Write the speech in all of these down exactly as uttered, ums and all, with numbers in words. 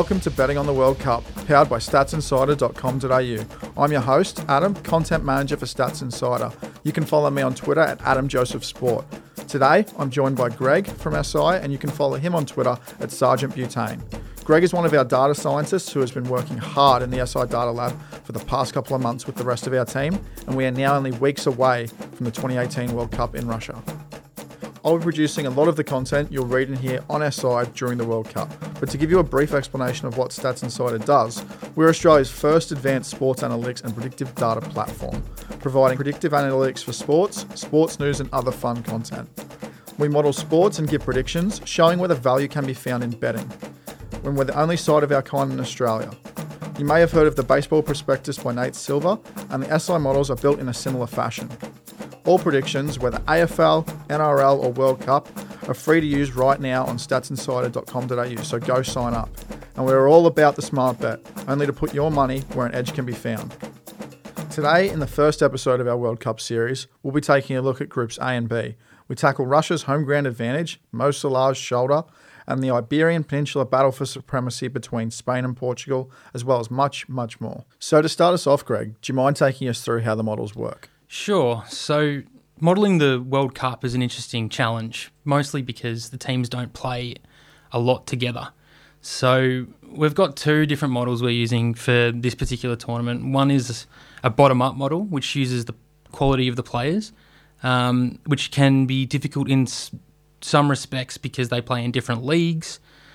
Welcome to Betting on the World Cup, powered by stats insider dot com dot a u. I'm your host, Adam, content manager for Stats Insider. You can follow me on Twitter at Adam Joseph Sport. Today, I'm joined by Greg from S I, and you can follow him on Twitter at Sergeant Butane. Greg is one of our data scientists who has been working hard in the S I Data Lab for the past couple of months with the rest of our team, and we are now only weeks away from the twenty eighteen World Cup in Russia. I'll be producing a lot of the content you'll read and hear on S I during the World Cup, but to give you a brief explanation of what Stats Insider does, we're Australia's first advanced sports analytics and predictive data platform, providing predictive analytics for sports, sports news and other fun content. We model sports and give predictions, showing where the value can be found in betting, when we're the only side of our kind in Australia. You may have heard of the Baseball Prospectus by Nate Silver, and the S I models are built in a similar fashion. All predictions, whether A F L, N R L or World Cup, are free to use right now on stats insider dot com dot a u, so go sign up. And we're all about the smart bet, only to put your money where an edge can be found. Today, in the first episode of our World Cup series, we'll be taking a look at Groups A and B. We tackle Russia's home ground advantage, Mo Salah's shoulder, and the Iberian Peninsula battle for supremacy between Spain and Portugal, as well as much, much more. So to start us off, Greg, do you mind taking us through how the models work? Sure. So modelling the World Cup is an interesting challenge, mostly because the teams don't play a lot together. So we've got two different models we're using for this particular tournament. One is a bottom-up model, which uses the quality of the players, um, which can be difficult in s- some respects because they play in different leagues.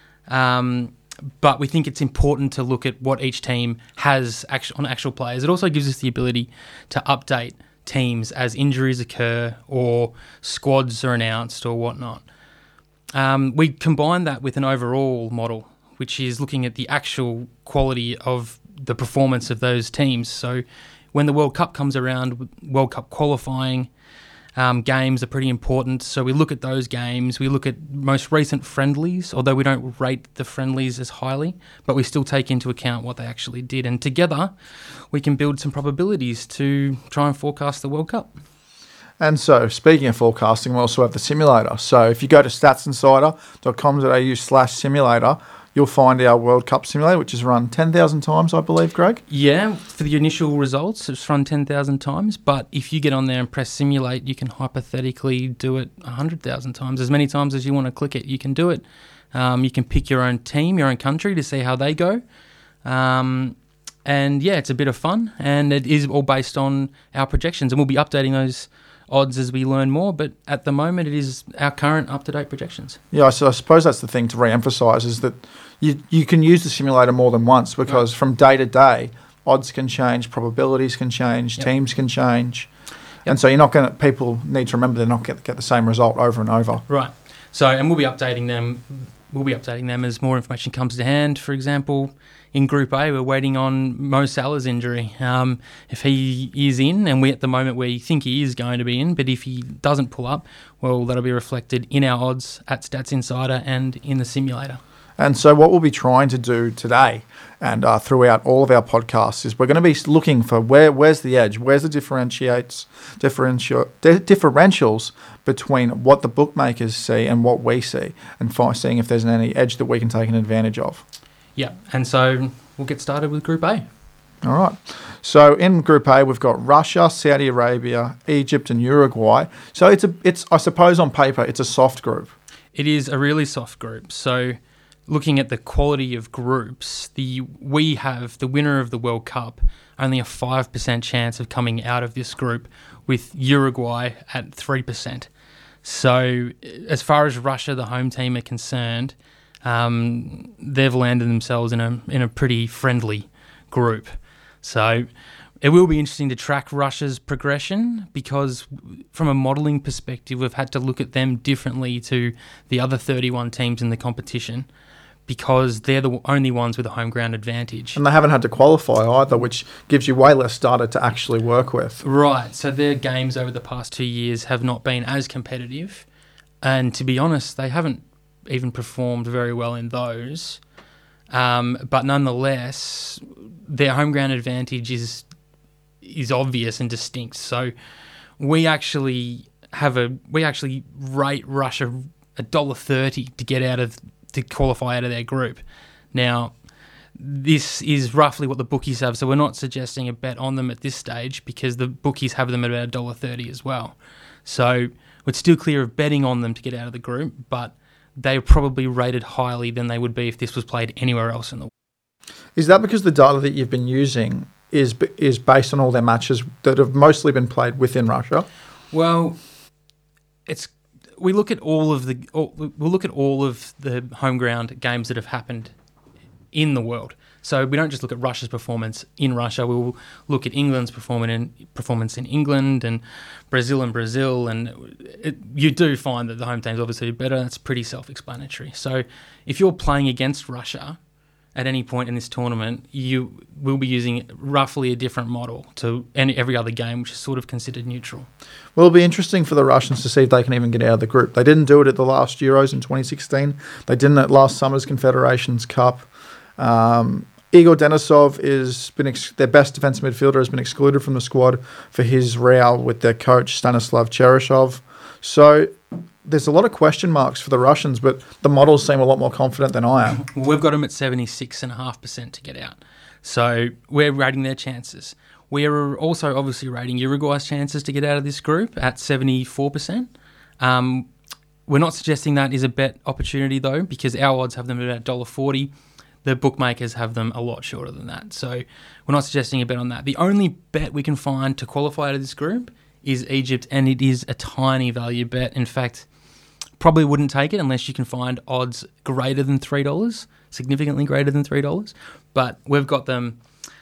Um, but we think it's important to look at what each team has actu- on actual players. It also gives us the ability to update teams as injuries occur or squads are announced or whatnot. Um, we combine that with an overall model, which is looking at the actual quality of the performance of those teams. So when the World Cup comes around, World Cup qualifying um, games are pretty important. So we look at those games. We look at most recent friendlies, although we don't rate the friendlies as highly, but we still take into account what they actually did. And together, we can build some probabilities to try and forecast the World Cup. And so, speaking of forecasting, we also have the simulator. So if you go to stats insider dot com dot a u slash simulator, you'll find our World Cup simulator, which is run ten thousand times, I believe, Greg? Yeah, for the initial results, it's run ten thousand times. But if you get on there and press simulate, you can hypothetically do it one hundred thousand times. As many times as you want to click it, you can do it. Um, you can pick your own team, your own country to see how they go. Um, and yeah, it's a bit of fun. And it is all based on our projections. And we'll be updating those odds as we learn more, but at the moment it is our current up-to-date projections. Yeah, so I suppose that's the thing to re-emphasise is that you you can use the simulator more than once because right. from day to day, odds can change, probabilities can change, yep. teams can change, yep. and so you're not going to. People need to remember they're not going to get the same result over and over. Right. So, and we'll be updating them. We'll be updating them as more information comes to hand. For example, in Group A, we're waiting on Mo Salah's injury. Um, if he is in, and we at the moment we think he is going to be in, but if he doesn't pull up, well, that'll be reflected in our odds at Stats Insider and in the simulator. And so what we'll be trying to do today and uh, throughout all of our podcasts is we're going to be looking for where where's the edge, where's the differentiates, differential, di- differentials between what the bookmakers see and what we see, and fi- seeing if there's any edge that we can take an advantage of. Yeah, and so we'll get started with Group A. All right. So in Group A, we've got Russia, Saudi Arabia, Egypt, and Uruguay. So it's a, it's I suppose on paper it's a soft group. It is a really soft group. So looking at the quality of groups, the we have the winner of the World Cup only a five percent chance of coming out of this group, with Uruguay at three percent. So as far as Russia, the home team, are concerned, um, they've landed themselves in a in a pretty friendly group. So it will be interesting to track Russia's progression because from a modelling perspective, we've had to look at them differently to the other thirty-one teams in the competition, because they're the only ones with a home ground advantage. And they haven't had to qualify either, which gives you way less data to actually work with. Right, so their games over the past two years have not been as competitive. And to be honest, they haven't even performed very well in those. Um, but nonetheless, their home ground advantage is is obvious and distinct. So we actually have a we actually rate Russia a dollar thirty to get out of to qualify out of their group. Now, this is roughly what the bookies have. So we're not suggesting a bet on them at this stage because the bookies have them at about one dollar thirty as well. So we're still clear of betting on them to get out of the group, but they're probably rated highly than they would be if this was played anywhere else in the world. Is that because the data that you've been using is is based on all their matches that have mostly been played within Russia? Well, it's we look at all of the all, we'll look at all of the home ground games that have happened in the world. So we don't just look at Russia's performance in Russia. We'll look at England's performance in, performance in England and Brazil and Brazil. And it, you do find that the home teams obviously do better. That's pretty self-explanatory. So if you're playing against Russia at any point in this tournament, you will be using roughly a different model to any, every other game, which is sort of considered neutral. Well, it'll be interesting for the Russians to see if they can even get out of the group. They didn't do it at the last Euros in twenty sixteen. They didn't at last summer's Confederations Cup. Um, Igor Denisov is been ex- their best defensive midfielder has been excluded from the squad for his row with their coach Stanislav Cheryshev. So there's a lot of question marks for the Russians, but the models seem a lot more confident than I am. Well, we've got them at seventy-six point five percent to get out. So we're rating their chances. We're also obviously rating Uruguay's chances to get out of this group at seventy-four percent. Um, we're not suggesting that is a bet opportunity, though, because our odds have them at about one dollar forty. The bookmakers have them a lot shorter than that. So we're not suggesting a bet on that. The only bet we can find to qualify out of this group is Egypt, and it is a tiny value bet. In fact, probably wouldn't take it unless you can find odds greater than three dollars, significantly greater than three dollars. But we've got them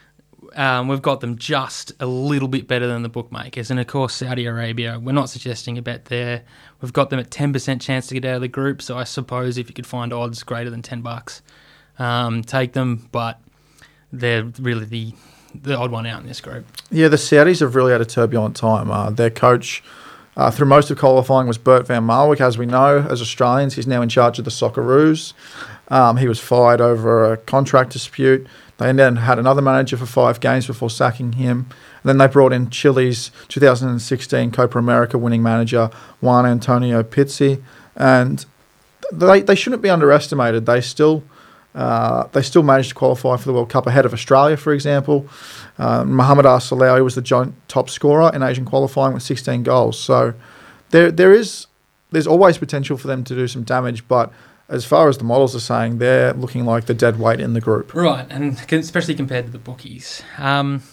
um, we've got them just a little bit better than the bookmakers. And, of course, Saudi Arabia, we're not suggesting a bet there. We've got them at ten percent chance to get out of the group, so I suppose if you could find odds greater than ten bucks, Um, take them, but they're really the the odd one out in this group. Yeah, the Saudis have really had a turbulent time. Uh, their coach, uh, through most of qualifying, was Bert van Marwijk. As we know, as Australians, he's now in charge of the Socceroos. Um, he was fired over a contract dispute. They then had another manager for five games before sacking him. And then they brought in Chile's two thousand sixteen Copa America winning manager, Juan Antonio Pizzi. And they, they shouldn't be underestimated. They still... Uh, they still managed to qualify for the World Cup ahead of Australia, for example. Uh, Mohamed Arsalawi was the joint top scorer in Asian qualifying with sixteen goals. So there, there is, there's always potential for them to do some damage. But as far as the models are saying, they're looking like the dead weight in the group. Right, and especially compared to the bookies. Um,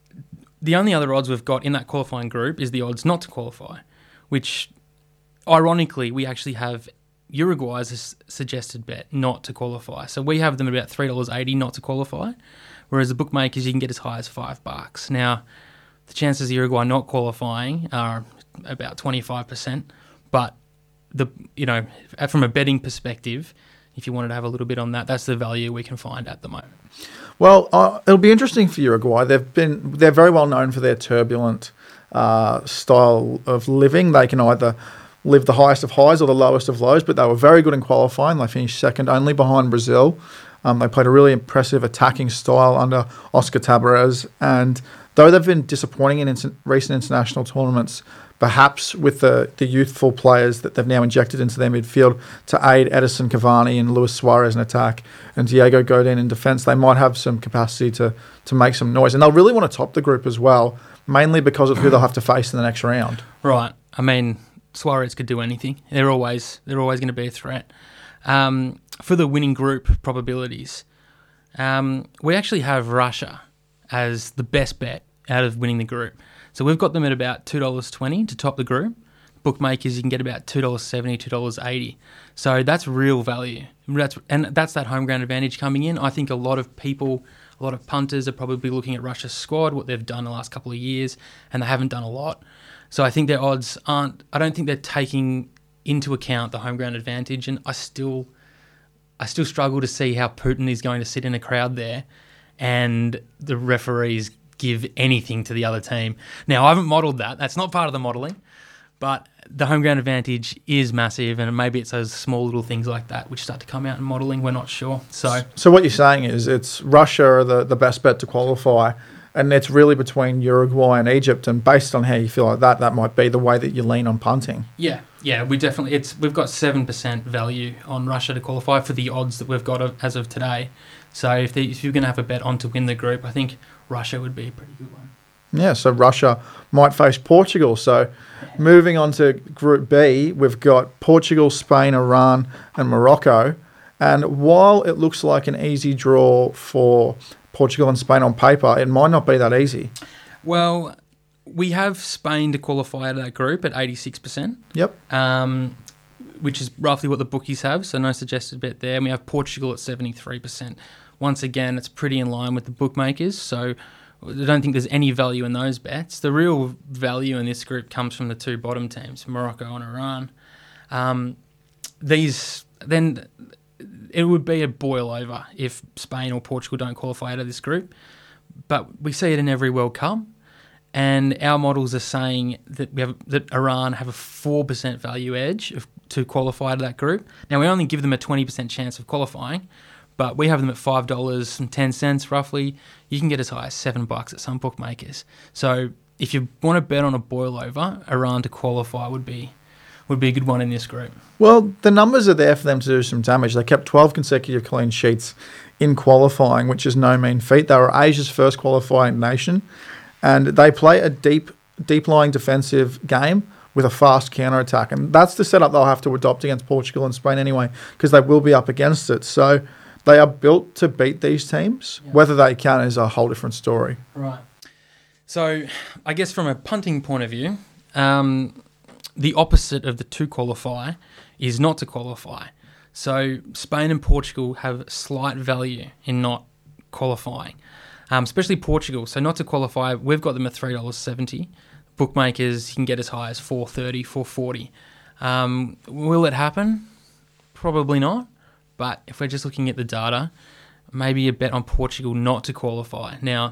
the only other odds we've got in that qualifying group is the odds not to qualify, which, ironically, we actually have Uruguay is a suggested bet not to qualify. So we have them at about three dollars eighty not to qualify, whereas the bookmakers you can get as high as five bucks. Now, the chances of Uruguay not qualifying are about twenty-five percent, but the you know from a betting perspective, if you wanted to have a little bit on that, that's the value we can find at the moment. Well, uh, it'll be interesting for Uruguay. They've been they're very well known for their turbulent uh, style of living. They can either live the highest of highs or the lowest of lows, but they were very good in qualifying. They finished second only behind Brazil. Um, they played a really impressive attacking style under Oscar Tabarez, and though they've been disappointing in in- recent international tournaments, perhaps with the, the youthful players that they've now injected into their midfield to aid Edison Cavani and Luis Suarez in attack and Diego Godin in defence, they might have some capacity to, to make some noise. And they'll really want to top the group as well, mainly because of who they'll have to face in the next round. Right. I mean, Suarez could do anything. They're always they're always going to be a threat. Um, for the winning group probabilities, um, we actually have Russia as the best bet out of winning the group. So we've got them at about two dollars twenty to top the group. Bookmakers, you can get about two dollars seventy, two dollars eighty. So that's real value. That's and that's that home ground advantage coming in. I think a lot of people, a lot of punters are probably looking at Russia's squad, what they've done the last couple of years, and they haven't done a lot. So I think their odds aren't, I don't think they're taking into account the home ground advantage, and I still I still struggle to see how Putin is going to sit in a crowd there and the referees give anything to the other team. Now, I haven't modelled that. That's not part of the modelling, but the home ground advantage is massive, and maybe it's those small little things like that which start to come out in modelling. We're not sure. So so what you're saying is it's Russia are the, the best bet to qualify, and it's really between Uruguay and Egypt, and based on how you feel like that, that might be the way that you lean on punting. Yeah, yeah, we definitely, it's we've got seven percent value on Russia to qualify for the odds that we've got as of today. So if, they, if you're going to have a bet on to win the group, I think Russia would be a pretty good one. Yeah, so Russia might face Portugal. So moving on to Group B, we've got Portugal, Spain, Iran, and Morocco. And while it looks like an easy draw for Portugal and Spain on paper, it might not be that easy. Well, we have Spain to qualify out of that group at eighty-six percent. Yep. Um, which is roughly what the bookies have, so no suggested bet there. And we have Portugal at seventy-three percent. Once again, it's pretty in line with the bookmakers, so I don't think there's any value in those bets. The real value in this group comes from the two bottom teams, Morocco and Iran. Um, these then it would be a boil over if Spain or Portugal don't qualify out of this group, but we see it in every World Cup, and our models are saying that we have that Iran have a four percent value edge of, to qualify to that group. Now we only give them a twenty percent chance of qualifying, but we have them at five dollars and ten cents roughly. You can get as high as seven bucks at some bookmakers. So if you want to bet on a boil over, Iran to qualify would be would be a good one in this group. Well, the numbers are there for them to do some damage. They kept twelve consecutive clean sheets in qualifying, which is no mean feat. They were Asia's first qualifying nation, and they play a deep, deep-lying defensive game with a fast counter-attack. And that's the setup they'll have to adopt against Portugal and Spain anyway, because they will be up against it. So they are built to beat these teams. Yeah. Whether they can is a whole different story. Right. So I guess from a punting point of view, um, the opposite of the to qualify is not to qualify. So Spain and Portugal have slight value in not qualifying, um, especially Portugal. So not to qualify, we've got them at three dollars seventy. Bookmakers can get as high as four thirty, four forty. Um, will it happen? Probably not. But if we're just looking at the data, maybe a bet on Portugal not to qualify. Now,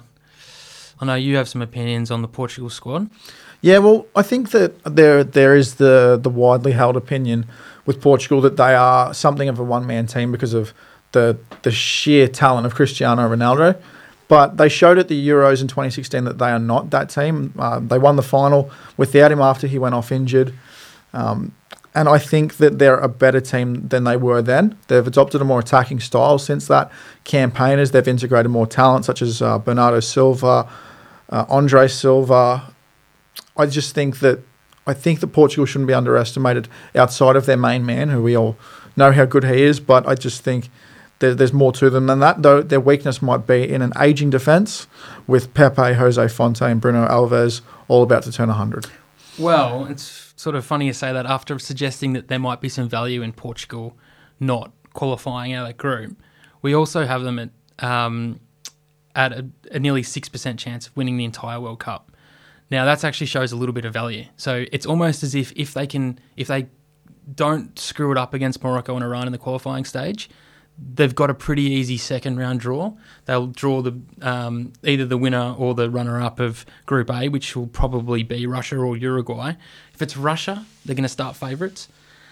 I know you have some opinions on the Portugal squad. Yeah, well, I think that there there is the, the widely held opinion with Portugal that they are something of a one-man team because of the the sheer talent of Cristiano Ronaldo. But they showed at the Euros in twenty sixteen that they are not that team. Uh, they won the final without him after he went off injured. Um, and I think that they're a better team than they were then. They've adopted a more attacking style since that campaign as they've integrated more talent such as uh, Bernardo Silva, uh, Andre Silva. I just think that I think that Portugal shouldn't be underestimated outside of their main man, who we all know how good he is. But I just think there, there's more to them than that. Though their weakness might be in an ageing defence with Pepe, Jose Fonte, and Bruno Alves all about to turn one hundred. Well, it's sort of funny you say that after suggesting that there might be some value in Portugal not qualifying out of that group. We also have them at um, at a, a nearly six percent chance of winning the entire World Cup. Now, that actually shows a little bit of value. So it's almost as if if they can, if they don't screw it up against Morocco and Iran in the qualifying stage, they've got a pretty easy second round draw. They'll draw the um, either the winner or the runner-up of Group A, which will probably be Russia or Uruguay. If it's Russia, they're going to start favourites.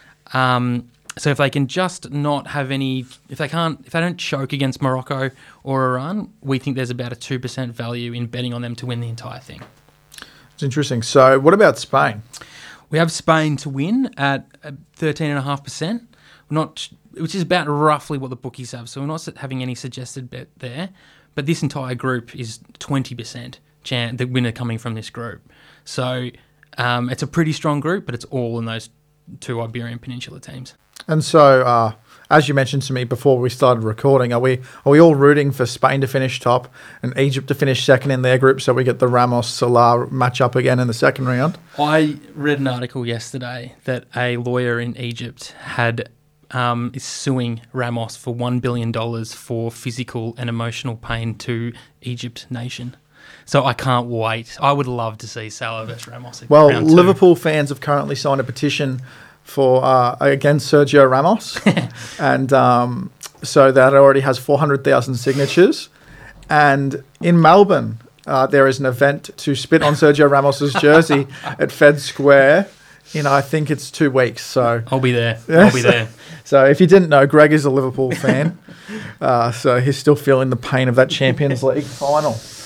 Um, so if they can just not have any, if they can't, if they don't choke against Morocco or Iran, we think there's about a two percent value in betting on them to win the entire thing. It's interesting. So what about Spain? We have Spain to win at thirteen point five percent, not, which is about roughly what the bookies have. So we're not having any suggested bet there. But this entire group is twenty percent chance, the winner coming from this group. So um, it's a pretty strong group, but it's all in those two Iberian Peninsula teams. And so, uh, as you mentioned to me before we started recording, are we are we all rooting for Spain to finish top and Egypt to finish second in their group so we get the Ramos-Salah matchup again in the second round? I read an article yesterday that a lawyer in Egypt had um, is suing Ramos for one billion dollars for physical and emotional pain to Egypt nation. So I can't wait. I would love to see Salah versus Ramos. Well, Liverpool fans have currently signed a petition for uh, against Sergio Ramos, and um, so that already has four hundred thousand signatures. And in Melbourne, uh, there is an event to spit on Sergio Ramos's jersey at Fed Square. You know, I think it's two weeks. So I'll be there. Yeah, I'll be there. So, so if you didn't know, Greg is a Liverpool fan, uh, so he's still feeling the pain of that Champions League final.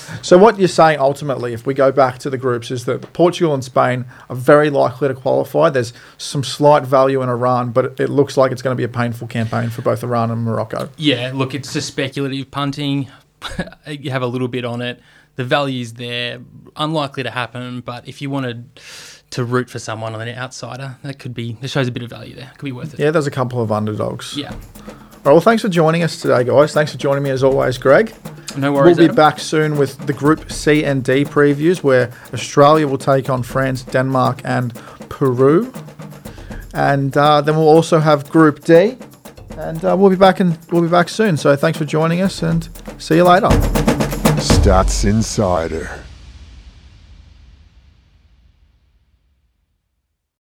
So what you're saying ultimately, if we go back to the groups, is that Portugal and Spain are very likely to qualify. There's some slight value in Iran, but it, it looks like it's going to be a painful campaign for both Iran and Morocco. Yeah, look, it's just speculative punting. You have a little bit on it. The value's there. Unlikely to happen, but if you wanted to root for someone on an outsider, that could be, that shows a bit of value there. Could be worth it. Yeah, there's a couple of underdogs. Yeah. All right, well, thanks for joining us today, guys. Thanks for joining me as always, Greg. No worries, We'll be Adam. back soon with the Group C and D previews, where Australia will take on France, Denmark, and Peru. And uh, then we'll also have Group D, and uh, we'll be back and we'll be back soon. So thanks for joining us, and see you later. Stats Insider.